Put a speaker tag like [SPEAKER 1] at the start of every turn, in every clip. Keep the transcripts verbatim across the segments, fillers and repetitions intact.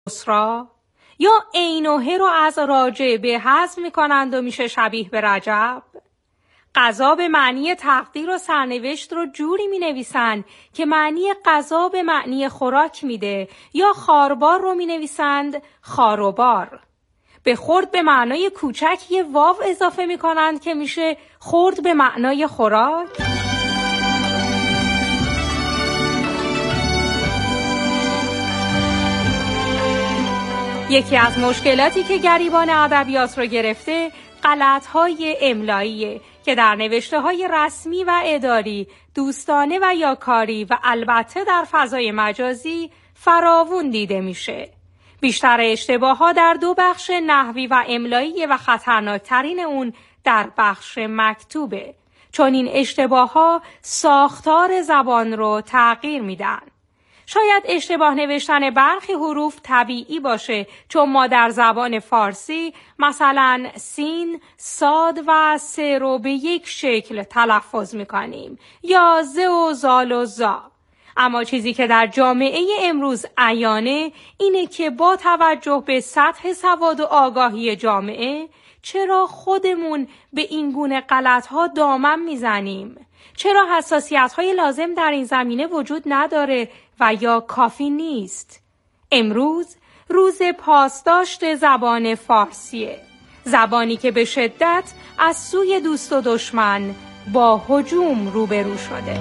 [SPEAKER 1] اسرا، یا عینوه رو از راجع به حذف میکنند و میشه شبیه به رجب. قضا به معنی تقدیر و سرنوشت رو جوری می نویسند که معنی قضا به معنی خوراک میده، یا خاربار رو می نویسند خاروبار. به خورد به معنای کوچک یه واو اضافه می کنند که میشه خورد به معنای خوراک. یکی از مشکلاتی که گریبان ادبیات رو گرفته غلط‌های املاییه که در نوشته‌های رسمی و اداری، دوستانه و یا کاری و البته در فضای مجازی فراوون دیده میشه. بیشتر اشتباه‌ها در دو بخش نحوی و املایی و خطرناکترین اون در بخش مکتوبه، چون این اشتباه‌ها ساختار زبان رو تغییر میدن. شاید اشتباه نوشتن برخی حروف طبیعی باشه، چون ما در زبان فارسی مثلا سین، صاد و س رو به یک شکل تلفظ میکنیم، یا ز و زال و زا. اما چیزی که در جامعه امروز عیانه اینه که با توجه به سطح سواد و آگاهی جامعه چرا خودمون به این گونه غلط‌ها دامن میزنیم؟ چرا حساسیت‌های لازم در این زمینه وجود نداره و یا کافی نیست؟ امروز روز پاسداشت زبان فارسیه، زبانی که به شدت از سوی دوست و دشمن با هجوم روبرو شده.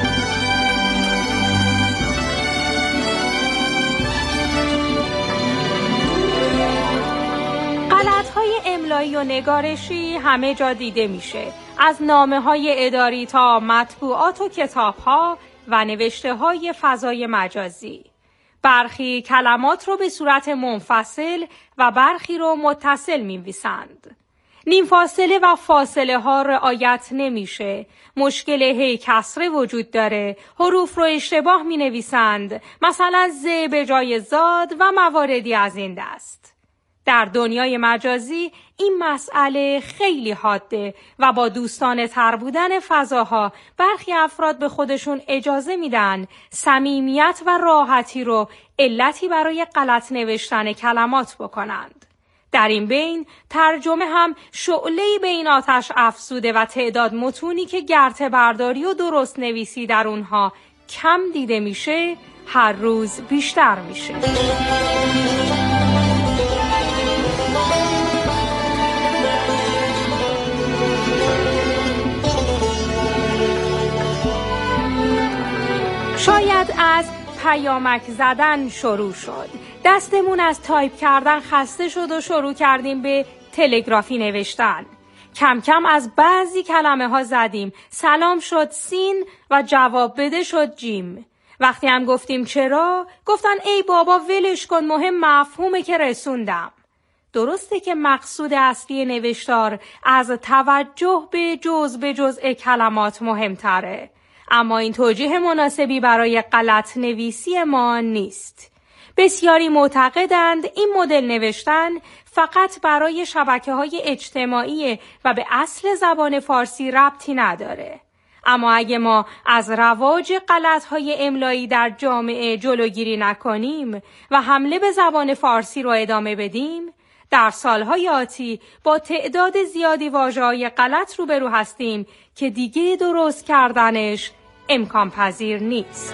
[SPEAKER 1] غلط‌های املایی و نگارشی همه جا دیده میشه، از نامه‌های اداری تا مطبوعات و کتاب‌ها و نوشته‌های فضای مجازی. برخی کلمات رو به صورت منفصل و برخی رو متصل می‌نویسند. نیم فاصله و فاصله ها رعایت نمیشه. مشکل هی کسره وجود داره. حروف رو اشتباه می‌نویسند، مثلا ز به جای زاد و مواردی از این دست. در دنیای مجازی این مسئله خیلی حاده و با دوستانه تر بودن فضاها برخی افراد به خودشون اجازه میدن صمیمیت و راحتی رو علتی برای غلط نوشتن کلمات بکنند. در این بین ترجمه هم شعله‌ای به این آتش افزوده و تعداد متونی که گرته برداری و درست نویسی در اونها کم دیده میشه هر روز بیشتر میشه. شاید از پیامک زدن شروع شد. دستمون از تایپ کردن خسته شد و شروع کردیم به تلگرافی نوشتن. کم کم از بعضی کلمه ها زدیم. سلام شد سین و جواب بده شد جیم. وقتی هم گفتیم چرا، گفتن ای بابا ولش کن، مهم مفهومه که رسوندم. درسته که مقصود اصلی نوشتار از توجه به جز به جزء کلمات مهمتره، اما این توجیه مناسبی برای غلط نویسی ما نیست. بسیاری معتقدند این مدل نوشتن فقط برای شبکه‌های اجتماعی و به اصل زبان فارسی ربطی نداره. اما اگه ما از رواج غلط‌های املایی در جامعه جلوگیری نکنیم و حمله به زبان فارسی رو ادامه بدیم، در سالهای آتی با تعداد زیادی واژه‌های غلط روبرو هستیم که دیگه درست کردنش امکان پذیر نیست.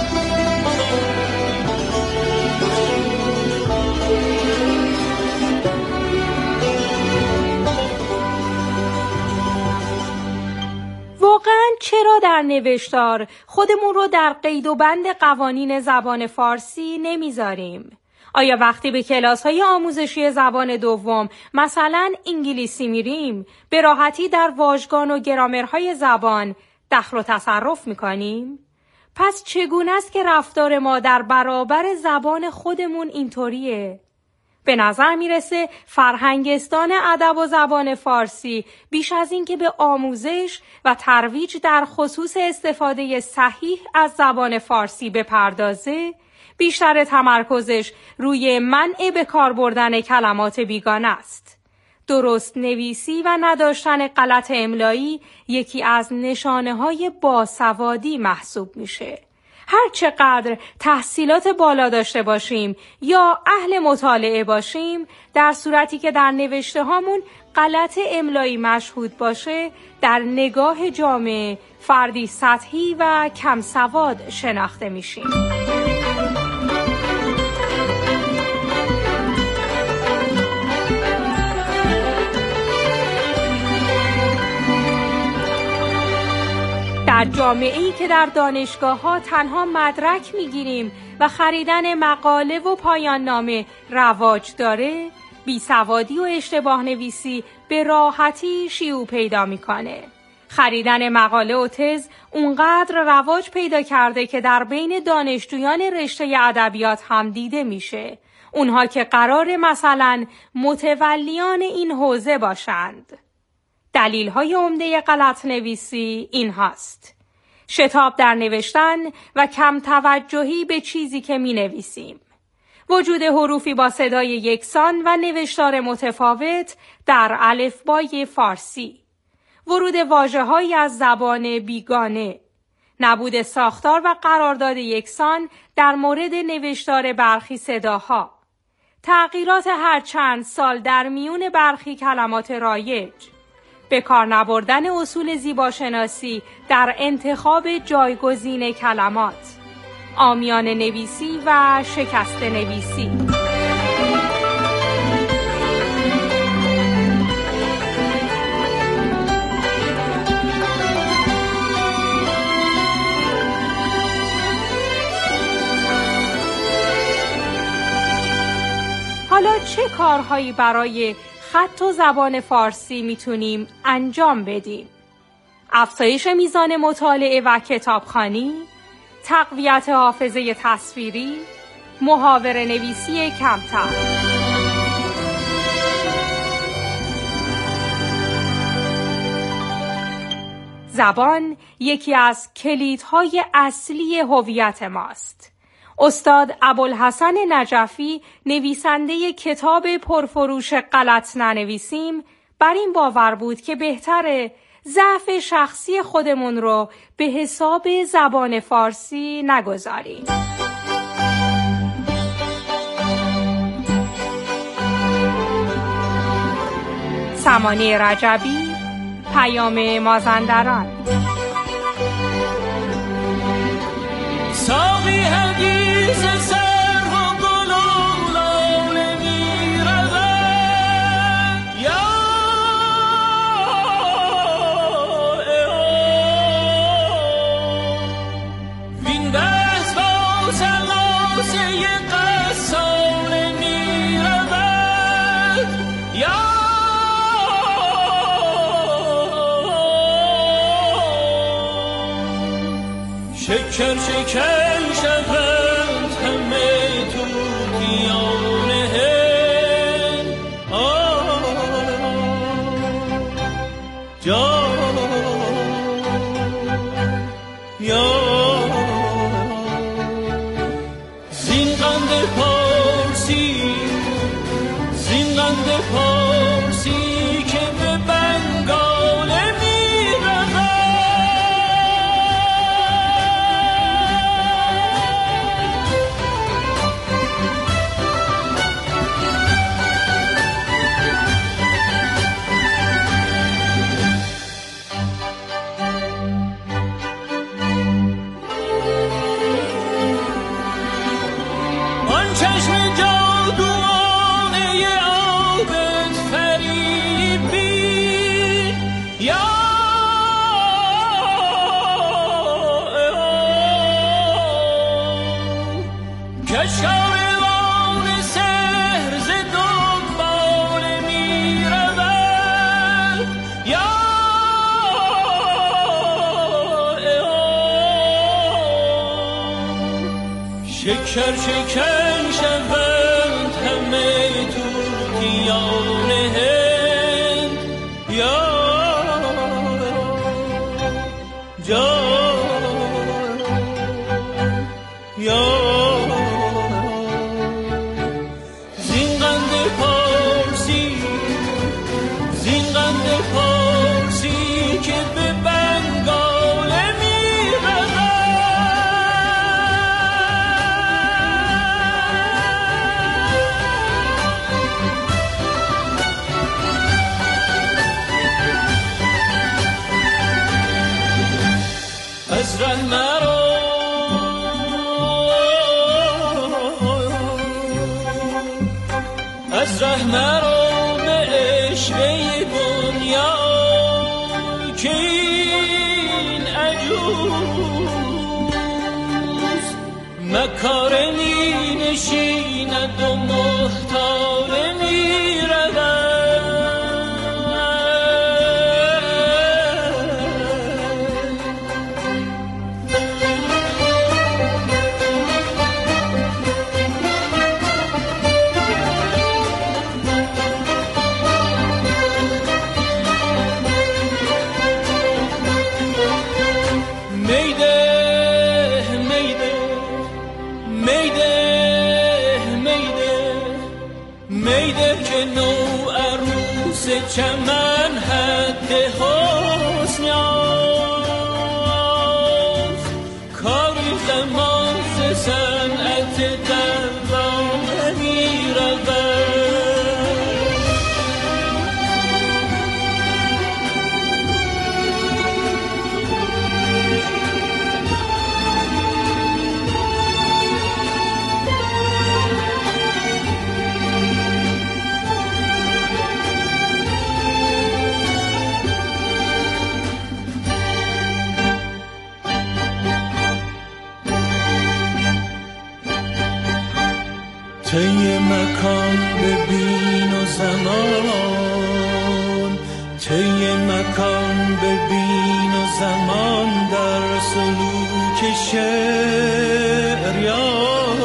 [SPEAKER 1] واقعاً چرا در نوشتار خودمون رو در قید و بند قوانین زبان فارسی نمیذاریم؟ آیا وقتی به کلاس‌های آموزشی زبان دوم مثلا انگلیسی میریم به راحتی در واژگان و گرامرهای زبان دخل و تصرف میکنیم؟ پس چگونه است که رفتار ما در برابر زبان خودمون اینطوریه؟ به نظر میرسه فرهنگستان ادب و زبان فارسی بیش از این که به آموزش و ترویج در خصوص استفاده صحیح از زبان فارسی بپردازه، بیشتر تمرکزش روی منع به کار بردن کلمات بیگانه است. درست نویسی و نداشتن غلط املایی یکی از نشانه‌های باسوادی محسوب میشه. هر چقدر تحصیلات بالا داشته باشیم یا اهل مطالعه باشیم، در صورتی که در نوشته هامون غلط املایی مشهود باشه، در نگاه جامعه فردی سطحی و کم سواد شناخته میشیم. در جامعه‌ای که در دانشگاه‌ها تنها مدرک می‌گیریم و خریدن مقاله و پایان نامه رواج داره، بیسوادی و اشتباه نویسی به راحتی شیوع پیدا می‌کنه. خریدن مقاله و تز اونقدر رواج پیدا کرده که در بین دانشجویان رشته ادبیات هم دیده میشه. اونها که قرار مثلا متولیان این حوزه باشند. دلیل‌های عمده غلط نویسی این هاست: شتاب در نوشتن و کم توجهی به چیزی که می نویسیم. وجود حروفی با صدای یکسان و نوشتار متفاوت در الفبای فارسی. ورود واژه‌هایی از زبان بیگانه. نبود ساختار و قرارداد یکسان در مورد نوشتار برخی صداها. تغییرات هر چند سال در میون برخی کلمات رایج. به کار نبردن اصول زیباشناسی در انتخاب جایگزین کلمات، عامیانه نویسی و شکسته نویسی. حالا چه کارهایی برای خط و زبان فارسی میتونیم انجام بدیم؟ افزایش میزان مطالعه و کتابخوانی، تقویت حافظه تصویری، محاوره نویسی کمتر. زبان یکی از کلیدهای اصلی هویت ماست. استاد ابوالحسن نجفی، نویسنده کتاب پرفروش غلط ننویسیم، بر این باور بود که بهتره ضعف شخصی خودمون رو به حساب زبان فارسی نگذاریم. سمانی رجبی، پیام مازندران.
[SPEAKER 2] ساقی حدیث سر و گل و لاله می رود، یا وین دست با سلاسه قصال می رود، یا شکر شکر شود همه توتیان هند، جا یا زین قند پارسی، زین قند پارسی که به بنگاله می رود. چشم جادوانه آبت فریبی، یا کشکاروان سحر ز دنباله می رود، یا شکر شکر شود همه توتیان هند، یا جا یا زین قند پارسی، زین قند پارسی که به بنگاله می رود. از ره مرا به عشقه دنیا که این عجوز مکاره می نشیند و محتاره می رود. چمن حد حسن یافت کاری زمان ز صنعت درباره می رود. طی مکان ببین و زمان، طی مکان ببین و زمان در سلوک شعر یا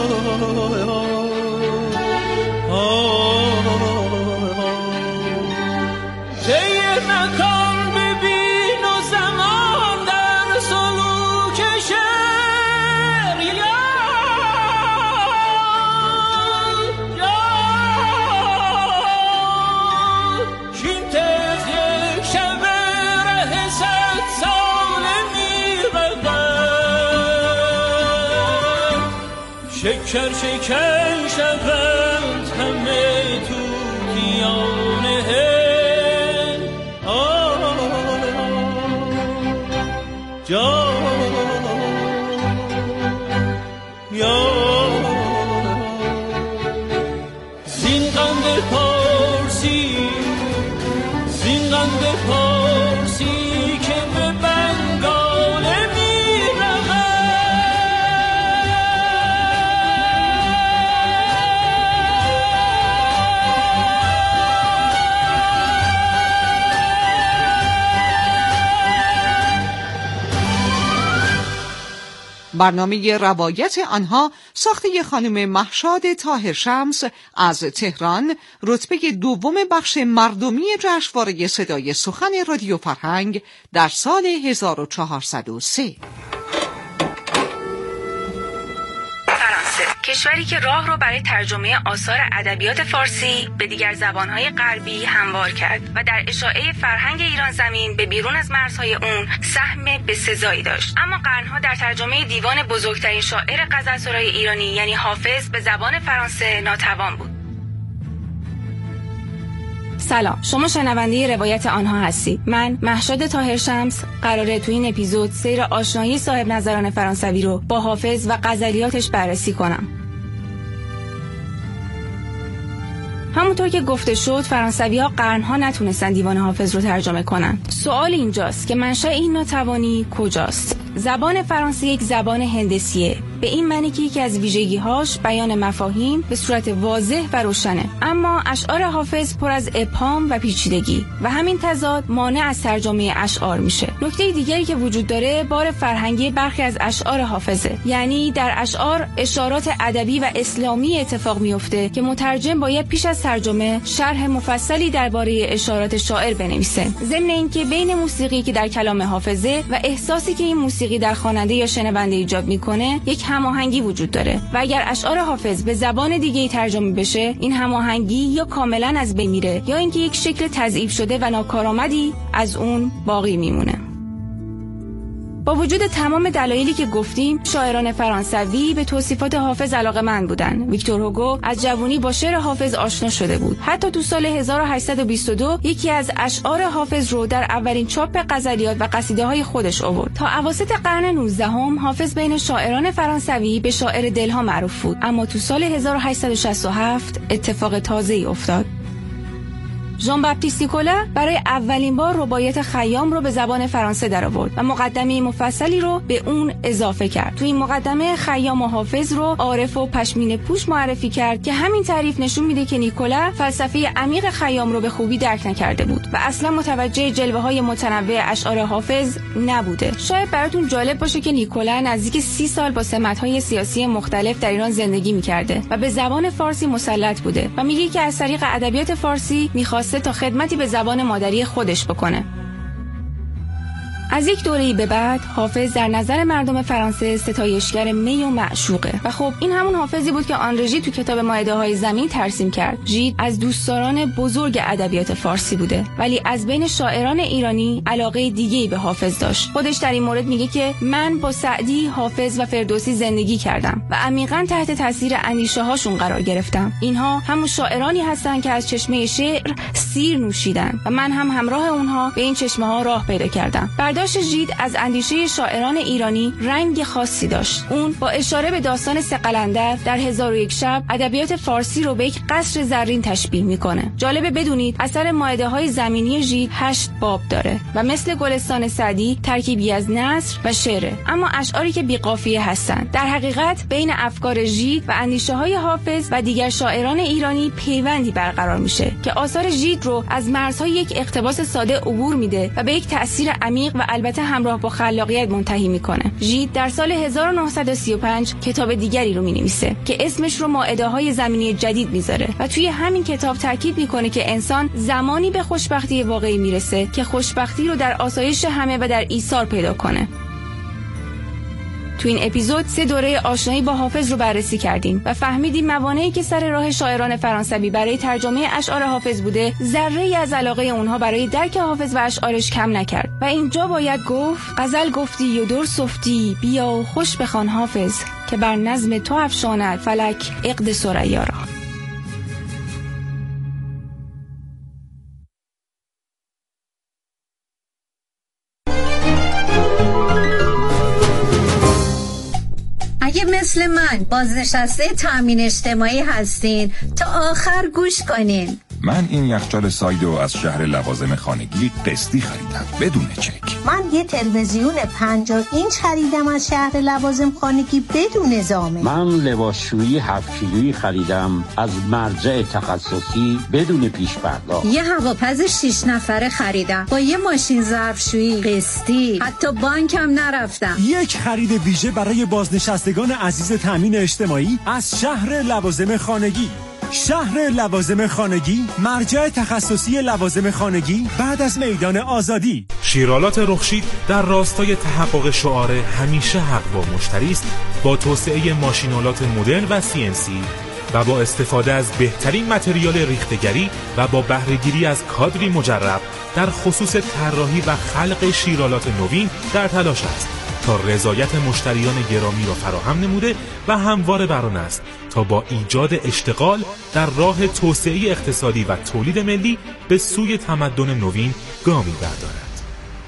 [SPEAKER 2] طی مکان ببین و زمان در سلوک شعر یا شکر شکن شوند همه طوطیان هند جا یا زین قند پارسی زین قند پارسی که به بنگاله می رود.
[SPEAKER 3] برنامه روایت آنها ساخته خانم مهشاد طاهر شمس از تهران، رتبه دوم بخش مردمی جشنواره صدای سخن رادیو فرهنگ در سال هزار و چهارصد و سه.
[SPEAKER 4] کشوری که راه رو برای ترجمه آثار ادبیات فارسی به دیگر زبانهای غربی هموار کرد و در اشاعه فرهنگ ایران زمین به بیرون از مرزهای اون سهم بسزایی داشت. اما قرنها در ترجمه دیوان بزرگترین شاعر غزلسرای ایرانی یعنی حافظ به زبان فرانسه ناتوان بود. سلام، شما شنونده روایت آنها هستید. من مهشاد طاهر شمس قراره تو این اپیزود سیر آشنایی صاحب نظران فرانسوی رو با حافظ و غزلیاتش بررسی کنم. همونطور که گفته شد فرانسوی‌ها قرنها نتونستن دیوان حافظ رو ترجمه کنن. سوال اینجاست که منشأ این ناتوانی کجاست؟ زبان فرانسه یک زبان هندسیه، به این معنی که یکی از ویژگی‌هاش بیان مفاهیم به صورت واضح و روشنه، اما اشعار حافظ پر از ابهام و پیچیدگی و همین تضاد مانع از ترجمه اشعار میشه. نکته دیگری که وجود داره بار فرهنگی برخی از اشعار حافظه، یعنی در اشعار اشارات ادبی و اسلامی اتفاق میفته که مترجم باید پیش از ترجمه شرح مفصلی درباره اشارات شاعر بنویسه. ضمن اینکه بین موسیقی که در کلام حافظه و احساسی که این موسیقی در خواننده یا شنونده ایجاد میکنه یک هماهنگی وجود داره و اگر اشعار حافظ به زبان دیگه‌ای ترجمه بشه این هماهنگی یا کاملا از بین میره یا اینکه یک شکل تضعیف شده و ناکارآمدی از اون باقی میمونه. با وجود تمام دلایلی که گفتیم، شاعران فرانسوی به توصیفات حافظ علاقه‌مند بودند. ویکتور هوگو از جوانی با شعر حافظ آشنا شده بود. حتی تو سال هزار و هشتصد و بیست و دو یکی از اشعار حافظ رو در اولین چاپ غزلیات و قصیده‌های خودش آورد. تا اواسط قرن نوزدهم حافظ بین شاعران فرانسوی به شاعر دلها معروف بود، اما تو سال هزار و هشتصد و شصت و هفت اتفاق تازه‌ای افتاد. ژان باپتیست نیکولا برای اولین بار رباعیت خیام رو به زبان فرانسه درآورد و مقدمه مفصلی رو به اون اضافه کرد. تو این مقدمه خیام و حافظ رو عارف و پشمینه پوش معرفی کرد که همین تعریف نشون میده که نیکولا فلسفه عمیق خیام رو به خوبی درک نکرده بود و اصلا متوجه جلوه‌های متنوع اشعار حافظ نبوده. شاید براتون جالب باشه که نیکولا نزدیک سی سال با سمت‌های سیاسی مختلف در ایران زندگی می‌کرده و به زبان فارسی مسلط بوده و میگه که از طریق ادبیات فارسی می‌خواست تا خدمتی به زبان مادری خودش بکنه. از یک دوره‌ای به بعد حافظ در نظر مردم فرانسه ستایشگر می و معشوقه و خب این همون حافظی بود که آندره ژید تو کتاب مائده‌های زمین ترسیم کرد. ژید از دوستداران بزرگ ادبیات فارسی بوده، ولی از بین شاعران ایرانی علاقه دیگه‌ای به حافظ داشت. خودش در این مورد میگه که من با سعدی، حافظ و فردوسی زندگی کردم و عمیقاً تحت تاثیر اندیشه‌هاشون قرار گرفتم. اینها همون شاعرانی هستن که از چشمه شعر سیر نوشیدن و من هم همراه اونها به این چشمه‌ها راه پیدا کردم. برداشت ژید از اندیشه شاعران ایرانی رنگ خاصی داشت. اون با اشاره به داستان سه قلندر در هزار و یک شب ادبیات فارسی رو به یک قصر زرین تشبیه میکنه. جالبه بدونید اثر مائده‌های زمینی ژید هشت باب داره و مثل گلستان سعدی ترکیبی از نثر و شعر، اما اشعاری که بی‌قافیه هستند. در حقیقت بین افکار ژید و اندیشه‌های حافظ و دیگر شاعران ایرانی پیوندی برقرار میشه که آثار ژید رو از مرزهای یک اقتباس ساده عبور میده و به یک تأثیر عمیق و البته همراه با خلاقیت منتهی میکنه. ژید در سال هزار و نهصد و سی و پنج کتاب دیگری رو مینویسه که اسمش رو مائده‌های زمینی جدید میذاره و توی همین کتاب تاکید میکنه که انسان زمانی به خوشبختی واقعی میرسه که خوشبختی رو در آسایش همه و در ایثار پیدا کنه. تو این اپیزود سه دوره آشنایی با حافظ رو بررسی کردیم و فهمیدیم موانعی که سر راه شاعران فرانسوی برای ترجمه اشعار حافظ بوده ذره‌ای از علاقه اونها برای درک حافظ و اشعارش کم نکرد. و اینجا باید گفت غزل گفتی و در صفتی، بیا و خوش بخوان حافظ که بر نظم تو افشاند فلک عقد ثریا را.
[SPEAKER 5] اگه مثل من بازنشسته تامین اجتماعی هستین تا آخر گوش کنین.
[SPEAKER 6] من این یخچال سایدو از شهر لوازم خانگی قسطی خریدم بدون چک.
[SPEAKER 5] من یه تلویزیون پنجاه اینچ خریدم از شهر لوازم خانگی بدون زامن.
[SPEAKER 7] من لباسشویی هفت کیلویی خریدم از مرجع تخصصی بدون پیش پرداخت.
[SPEAKER 5] یه هواپز شش نفره خریدم با یه ماشین ظرفشویی قسطی، حتی بانکم نرفتم.
[SPEAKER 8] یک خرید ویژه برای بازنشستگان عزیز تامین اجتماعی از شهر لوازم خانگی. شهر لوازم خانگی، مرجع تخصصی لوازم خانگی بعد از میدان آزادی.
[SPEAKER 9] شیرالات رخشید در راستای تحقق شعار همیشه حق با مشتری است، با توسعه ماشینالات مدرن و سی ان سی و با استفاده از بهترین متریال ریختگری و با بهره‌گیری از کادری مجرب در خصوص طراحی و خلق شیرالات نوین در تلاش است تا رضایت مشتریان گرامی را فراهم نموده و همواره بر آن است تا با ایجاد اشتغال در راه توسعه اقتصادی و تولید ملی به سوی تمدن نوین گامی بردارد.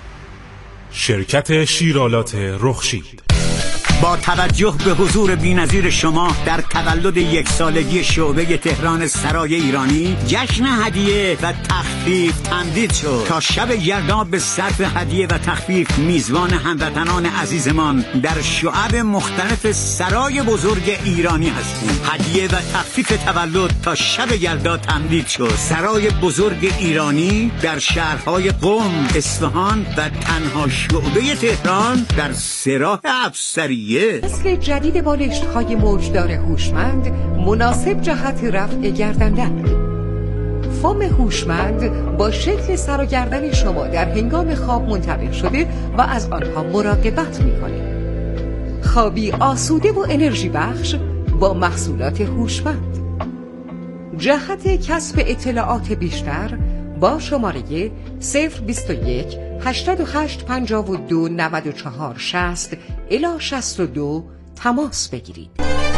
[SPEAKER 9] شرکت شیرالات رخشید
[SPEAKER 10] با توجه به حضور بی‌نظیر شما در تولد یک سالگی شعبه تهران سرای ایرانی، جشن هدیه و تخفیف تمدید شد. تا شب یلدا به صرف هدیه و تخفیف میزبان هموطنان عزیزمان در شعب مختلف سرای بزرگ ایرانی هستیم. هدیه و تخفیف تولد تا شب یلدا تمدید شد. سرای بزرگ ایرانی در شهرهای قم، اصفهان و تنها شعبه تهران در سراح افسری.
[SPEAKER 11] نسل جدید بالشت‌های موجدار هوشمند مناسب جهت رفع گردندن. فام هوشمند با شکل سر و گردن شما در هنگام خواب منطبق شده و از آنها مراقبت می‌کنه. خوابی آسوده و انرژی بخش با محصولات هوشمند. جهت کسب اطلاعات بیشتر با شماره صفر بیست و یک هشت هشت پنج دو نه چهار شصت الی شصت و دو تماس بگیرید.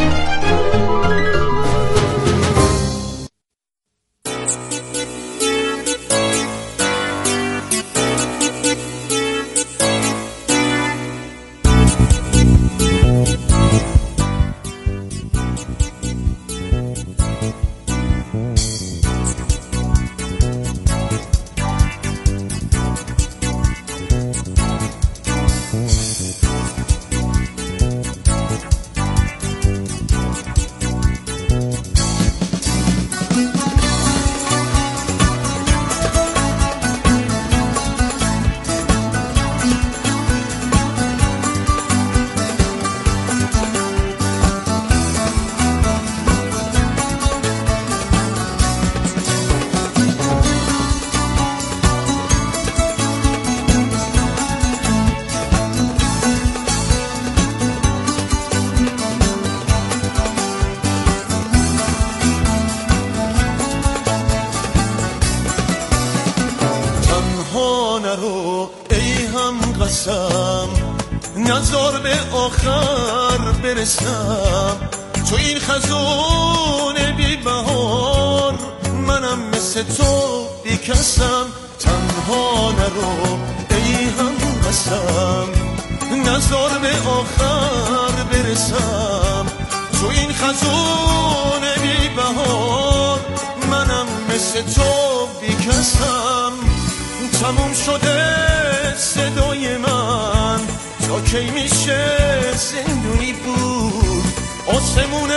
[SPEAKER 12] نظر به آخر برسم تو این خزون بی بهار، منم مثل تو بی کسم. تنها نرو ای هم قسم، نظر به آخر برسم تو این خزون بی بهار، منم مثل تو بی کسم. تموم شده صدای من، تا کی میشه زندونی بود؟ آسمونه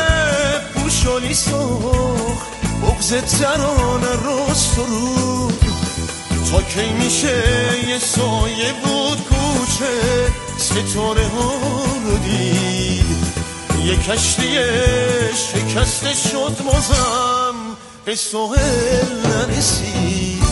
[SPEAKER 12] پوشالی سخت، بغض ترانه رو سرود. تا کی میشه یه سایه بود کوچه ستاره ها رو دید؟ یه کشتی شکسته شد مازم به ساحل نرسید.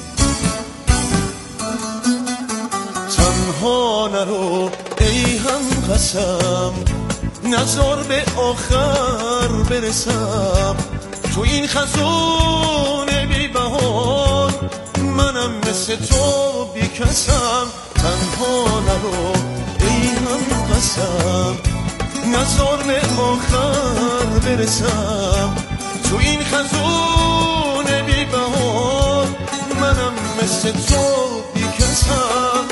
[SPEAKER 12] تنها نرو ای هم قسم، نظر به آخر برسم تو این خزون بی بهار، منم مثل تو بی کسم. تنها نرو ای هم قسم، نظر به آخر برسم تو این خزون بی بهار، منم مثل تو بی کسم.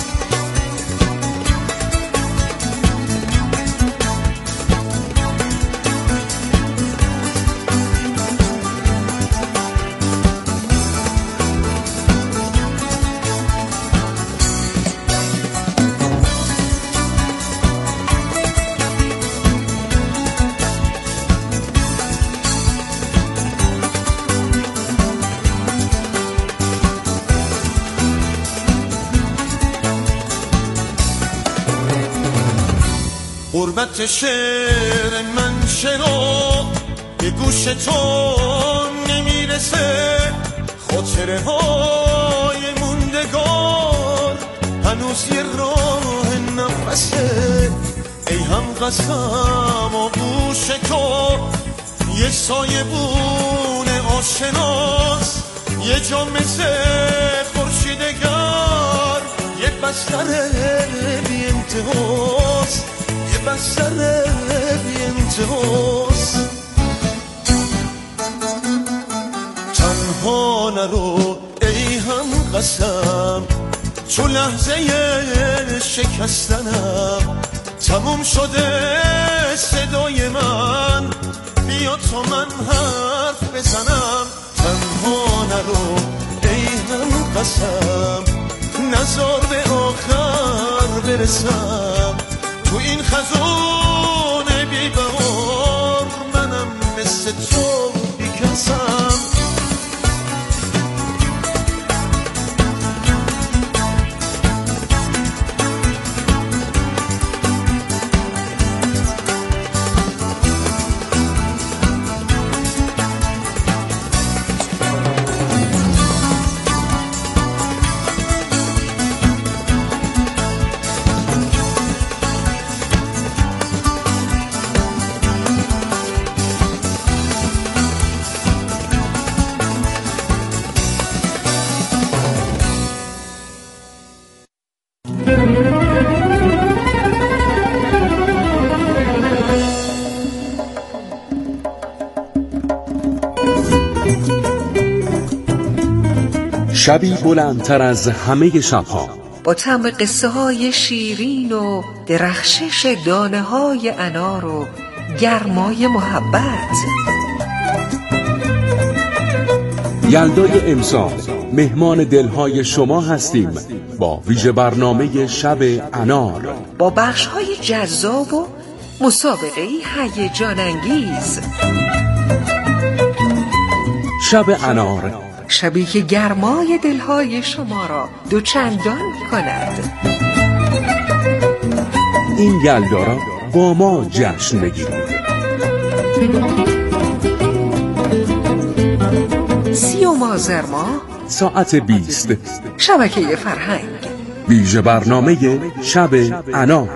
[SPEAKER 12] غربت شعر من چرا به گوش تو نمیرسه؟ خاطره های موندگار هنوز یه راه نفسه. ای هم قسم آغوش تو یه سایه بونه آشناس، یه جا مثل خورشیدگر، یه بستر بی انتهاست، یه بستر بی انتهاست. تنها نرو ای هم قسم، چو لحظه شکستنم تموم شده صدای من، بیا تا من حرف بزنم. تنها نرو ای هم قسم، نظر به آخر برسم تو این خزون بی بهار، منم مثل تو بی کسم.
[SPEAKER 13] شبی بلندتر از همه شبها،
[SPEAKER 11] با طعم قصه های شیرین و درخشش دانه های انار و گرمای محبت.
[SPEAKER 13] یلدای امسال مهمان دلهای شما هستیم با ویژه برنامه شب انار،
[SPEAKER 11] با بخش های جذاب و مسابقه هیجان انگیز.
[SPEAKER 13] شب انار،
[SPEAKER 11] شبی که گرمای دلهای شما را دوچندان کند.
[SPEAKER 13] این یلدا را با ما جشن بگیرید.
[SPEAKER 11] سیوم آذر ماه
[SPEAKER 13] ساعت بیست،
[SPEAKER 11] شبکه فرهنگ،
[SPEAKER 13] ویژه برنامه شب انار.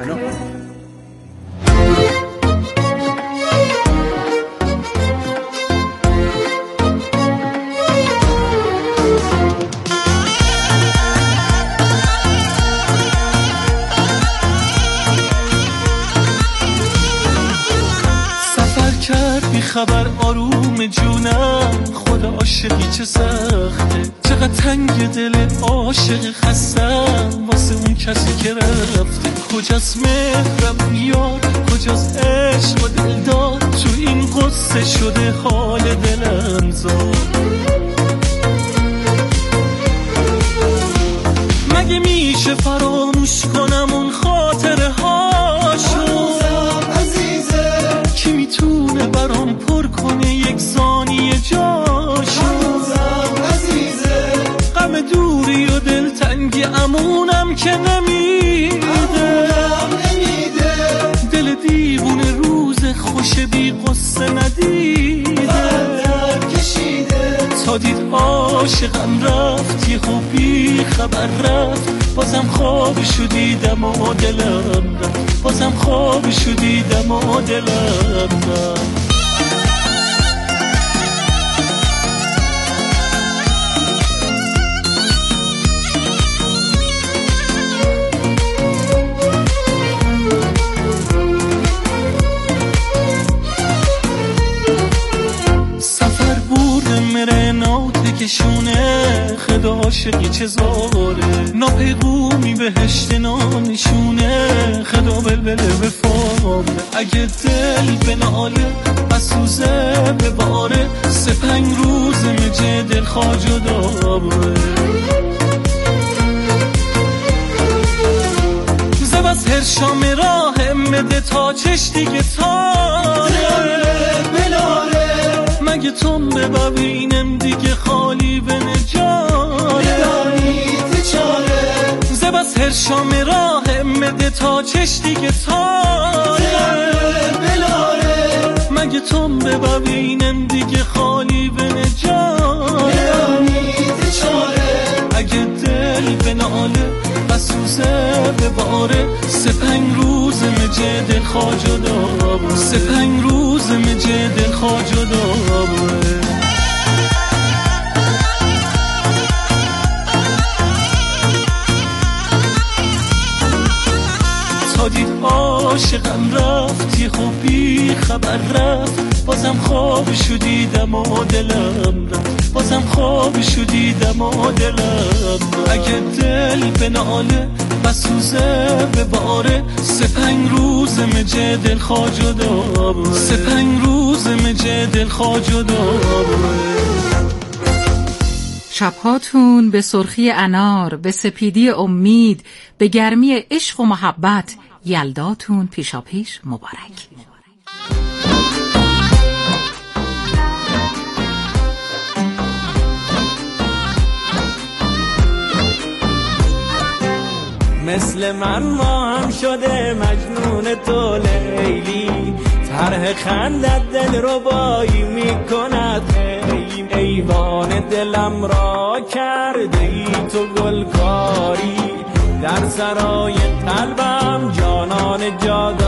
[SPEAKER 2] خبر آروم جونم، خدا عاشقی چه سخته، چقدر تنگ دل عاشق خستم واسه اون کسی که رفته. کجاست مهرم یار، کجاست عشق و دلدار، تو این قصه شده حال دلم زار. مگه میشه فراموش کنم اون خاطره هاشو؟ کی میتونه برام پر کنه یک ثانیه جاشو؟ غم دوری و دلتنگی امونم که نمیده، دل دیوونه روز خوش بی قصه ندیده. تا دید عاشقم رفت یه خوبی خبر رفت، بازم خوابشو دیدم و دلم رفت، بازم خوابشو دیدم و دلم رفت. سفر برده مره نوته کشونه، خدا عاشقی چه زاره، ناپیغومی بهشت نانشونه، خدا بلبله بفاره. اگه دل به ناله بسوزه به باره، سپنگ روز مجه دل خواجو داره. زبز هر شام راه مده تا چش دیگه تاره، مگه تم ببینم دیگه خالی به نجاره. زبز هر شام راه مده تا چش دیگه تاره، مگه تم ببینم دیگه خالی به نجاره. اگه دل به ناله بسوزه به باره، سپنگ روز مجه دل خواجو داره، سپنگ روز مجه دل خواجو داره. تا دید عاشقم رفت یه خوبی خبر رفت، بازم خوابشو دیدم و دلم رفت، بازم خوابشو دیدم و دلم رفت. اگه دل به ناله بسوزه به باره، سپنگ روز مجه دل خواجو داره، سپنگ روز مجه دل خواجو داره.
[SPEAKER 14] شبهاتون به سرخی انار، به سپیدی امید، به گرمی عشق و محبت، یلداتون پیشا پیش مبارک.
[SPEAKER 2] مثل من ما هم شده مجنون تو لیلی، طرح خندت دل رو بایی میکند خیلی. ایوان دلم را کرده ای تو گلکاری، در سرای قلبم جانان جادو